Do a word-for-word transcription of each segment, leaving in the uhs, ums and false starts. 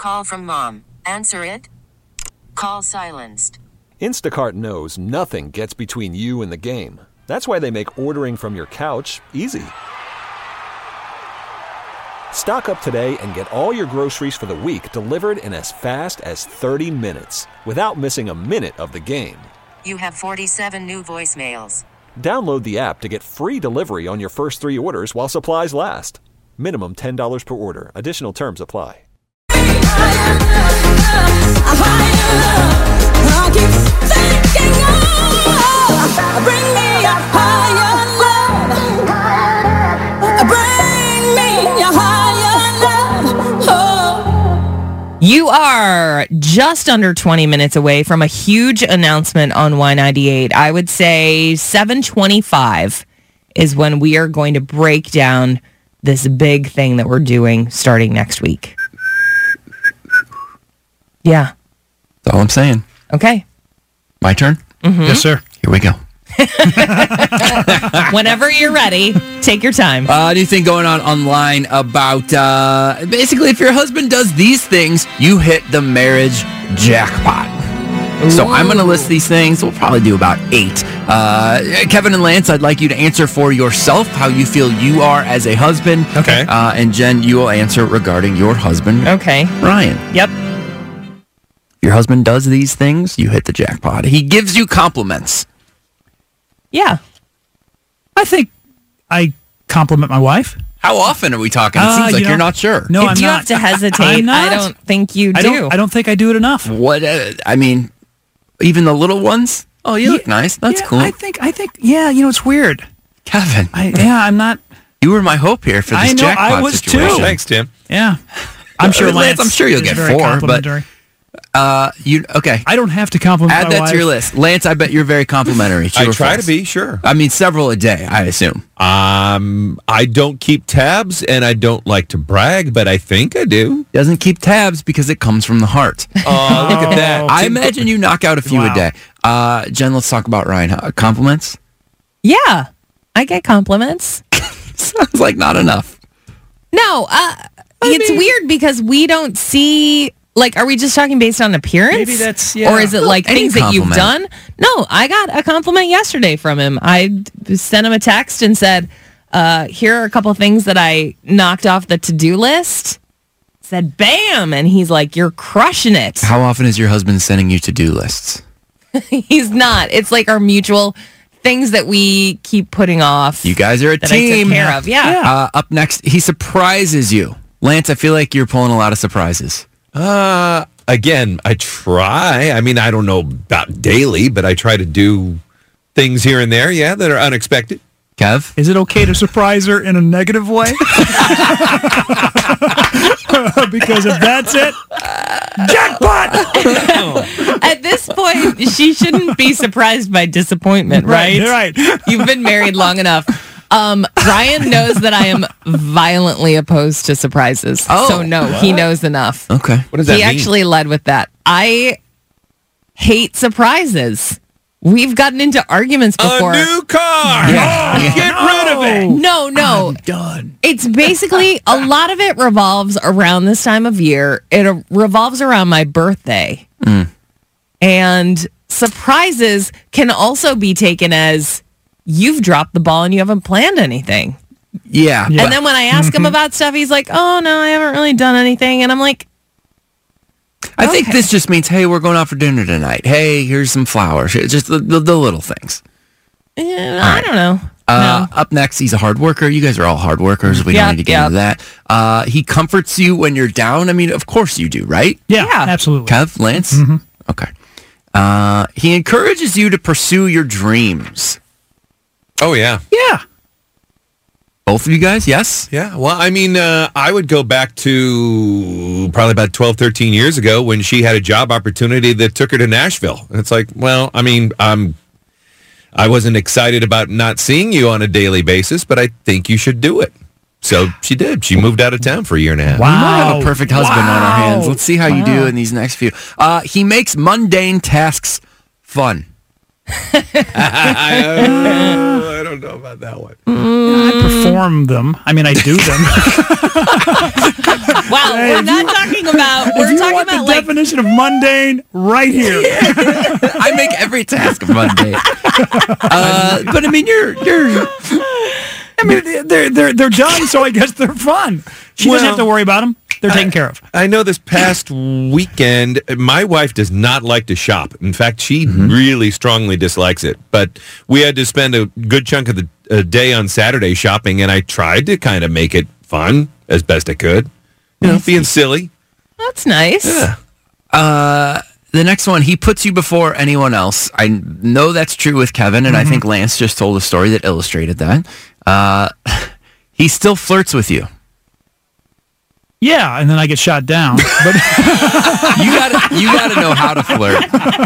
call from mom. Answer it. Call silenced. Instacart knows nothing gets between you and the game. That's why they make ordering from your couch easy. Stock up today and get all your groceries for the week delivered in as fast as thirty minutes without missing a minute of the game. You have forty-seven new voicemails. Download the app to get free delivery on your first three orders while supplies last. Minimum ten dollars per order. Additional terms apply. You are just under twenty minutes away from a huge announcement on Y ninety-eight. I would say seven twenty-five is when we are going to break down this big thing that we're doing starting next week. Yeah. That's all I'm saying. Okay. My turn? Mm-hmm. Yes, sir. Here we go. Whenever you're ready, take your time. Uh, anything going on online about, uh, basically, if your husband does these things, you hit the marriage jackpot. Ooh. So I'm going to list these things. We'll probably do about eight. Uh, Kevin and Lance, I'd like you to answer for yourself how you feel you are as a husband. Okay. Uh, and Jen, you will answer regarding your husband. Okay. Ryan. Yep. Your husband does these things, you hit the jackpot. He gives you compliments. Yeah. I think I compliment my wife. How often are we talking? It Uh, seems like you you're know, not sure. No, if I'm you not. have to hesitate, I'm not. I don't think you do. I don't, I don't think I do it enough. What? Uh, I mean, even the little ones? Oh, you Yeah, look nice. That's yeah, cool. I think, I think, yeah, you know, it's weird. Kevin, I, yeah, I'm not. you were my hope here for this I know, jackpot I was situation. too. Thanks, Tim. Yeah. I'm sure Lance, Lance, I'm sure you'll is get very four, but- complimentary. Uh, you okay? I don't have to compliment Add my that wife. to your list, Lance. I bet you're very complimentary. True I or try false? to be, sure. I mean, several a day, I assume. Um, I don't keep tabs, and I don't like to brag, but I think I do. Doesn't keep tabs because it comes from the heart. Oh, look at that. I imagine you knock out a few Wow. a day. Uh, Jen, let's talk about Ryan. Uh, compliments? Yeah. I get compliments. Sounds like not enough. No, uh, it's mean- weird because we don't see, like, are we just talking based on appearance? Maybe that's- yeah. Or is it Well, like any things that you've done? compliment. No, I got a compliment yesterday from him. I d- sent him a text and said, uh, here are a couple things that I knocked off the to-do list. Said, bam! And he's like, you're crushing it. How often is your husband sending you to-do lists? He's not. It's like our mutual things that we keep putting off. You guys are a that team. I took care of. Yeah. Yeah. Uh, up next, he surprises you. Lance, I feel like you're pulling a lot of surprises. Uh, again, I try. I mean, I don't know about daily, but I try to do things here and there, yeah, that are unexpected. Kev? Is it okay to surprise her in a negative way? Because if that's it, jackpot! At this point, she shouldn't be surprised by disappointment, right? Right, right. You've been married long enough. Um, Ryan knows that I am violently opposed to surprises. Oh, so no, he knows enough. Okay. What does that He mean? actually led with that. I hate surprises. We've gotten into arguments before. A new car! Yeah. Oh, get rid of it! No, no. Done. It's basically, a lot of it revolves around this time of year. It uh, revolves around my birthday. Mm. And surprises can also be taken as you've dropped the ball and you haven't planned anything. Yeah. And then when I ask him about stuff, he's like, oh, no, I haven't really done anything. And I'm like, I think Okay. this just means, hey, we're going out for dinner tonight. Hey, here's some flowers. It's just the, the, the little things. eh, I don't know. Uh, no. Up next, he's a hard worker. You guys are all hard workers. We Yep, don't need to get yep. into that. Uh, he comforts you when you're down. I mean, of course you do, right? Yeah, Yeah. absolutely. Kev, Lance? Okay. Uh, he encourages you to pursue your dreams. Oh, yeah. Yeah. Both of you guys, yes? Yeah, well, I mean, uh, I would go back to probably about twelve, thirteen years ago when she had a job opportunity that took her to Nashville. And it's like, well, I mean, um, I wasn't excited about not seeing you on a daily basis, but I think you should do it. So she did. She moved out of town for a year and a half. We might Wow. have a perfect husband on our Wow. hands. Let's see how you do in these next few. Uh, he makes mundane tasks fun. I, uh, I don't know about that one. I perform them. I mean, I do them. Wow, Hey, we're if not you- talking about. If We're you talking want about the like. definition of mundane, right here. I make every task mundane. Uh, but I mean, you're you're. I mean, they're they're they're done, so I guess they're fun. She Well, doesn't have to worry about them. They're taken care of. I know this past weekend, my wife does not like to shop. In fact, she really strongly dislikes it. But we had to spend a good chunk of the uh, day on Saturday shopping, and I tried to kind of make it fun as best I could. You know, being silly. That's nice. Yeah. Uh, the next one, he puts you before anyone else. I know that's true with Kevin, and I think Lance just told a story that illustrated that. Uh, he still flirts with you. Yeah, and then I get shot down. But You gotta, you gotta know how to flirt.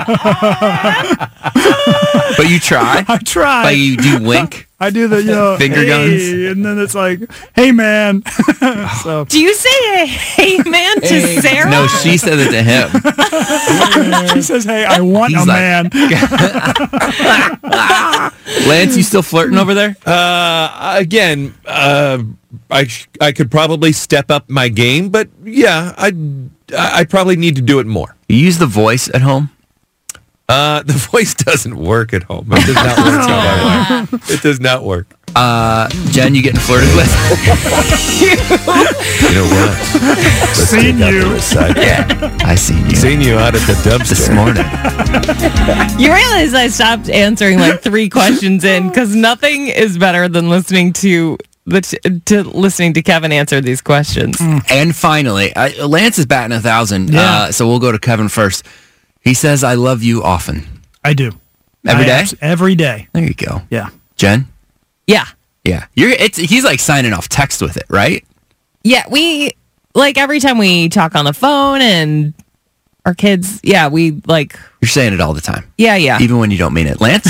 But you try. I try. Like you do wink. I do the you know Finger hey, guns. and then it's like, hey man. So Do you say hey man to Sarah? No, she said it to him. she says, hey, I want He's a like- man. Lance, you still flirting over there? Uh, again, uh, I sh- I could probably step up my game, but yeah, I I probably need to do it more. You use the voice at home? Uh, the voice doesn't work at home. It does not work. So by the way. It does not work. Uh, Jen, you getting flirted with? You know what? Let's Seen take out you. the recycle. Yeah, I seen you Seen you out at the dumpster this morning. You realize I stopped answering like three questions in because nothing is better than listening to the t- to listening to Kevin answer these questions. And finally, uh, Lance is batting a thousand. Yeah. Uh, so we'll go to Kevin first. He says, "I love you often." I do. Every I day? abs- every day. There you go, Yeah. Jen. Yeah, Yeah, you're. It's he's like signing off text with it, right? yeah. We like every time we talk on the phone and our kids. Yeah, we like. You're saying it all the time, Yeah, yeah. even when you don't mean it. Lance,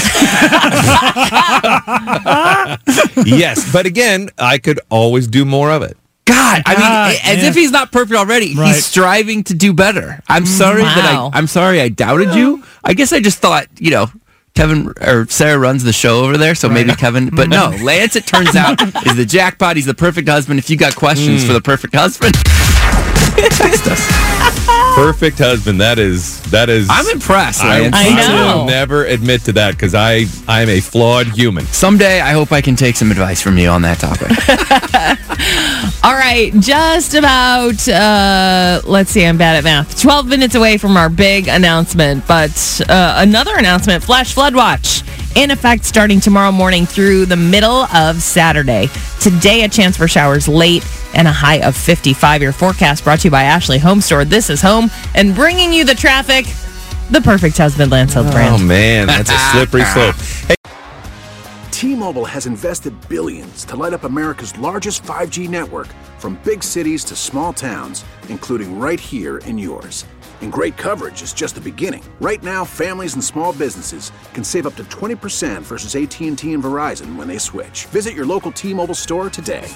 Yes, but again, I could always do more of it. God, I God, mean, as yeah. if he's not perfect already. Right. He's striving to do better. I'm sorry that Wow. I. I'm sorry I doubted you. I guess I just thought, you know, Kevin or Sarah runs the show over there, so maybe Kevin. But no, Lance, it turns out, is the jackpot. He's the perfect husband. If you got questions for the perfect husband, text us. Perfect husband. That is that is. I'm impressed, I, Lance. I know. will never admit to that because I I am a flawed human. Someday, I hope I can take some advice from you on that topic. All right, just about, uh, let's see, I'm bad at math. twelve minutes away from our big announcement, but uh, another announcement, Flash Flood Watch, in effect starting tomorrow morning through the middle of Saturday. Today, a chance for showers late and a high of fifty-five. Your forecast brought to you by Ashley Home Store. This is home and bringing you the traffic, the perfect husband, Lance Hildebrand. Oh man, that's a slippery slope. Hey, T-Mobile has invested billions to light up America's largest five G network, from big cities to small towns, including right here in yours. And great coverage is just the beginning. Right now, families and small businesses can save up to twenty percent versus A T and T and Verizon when they switch. Visit your local T-Mobile store today.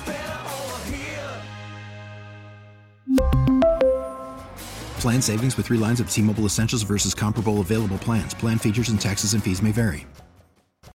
Plan savings with three lines of T-Mobile Essentials versus comparable available plans. Plan features and taxes and fees may vary.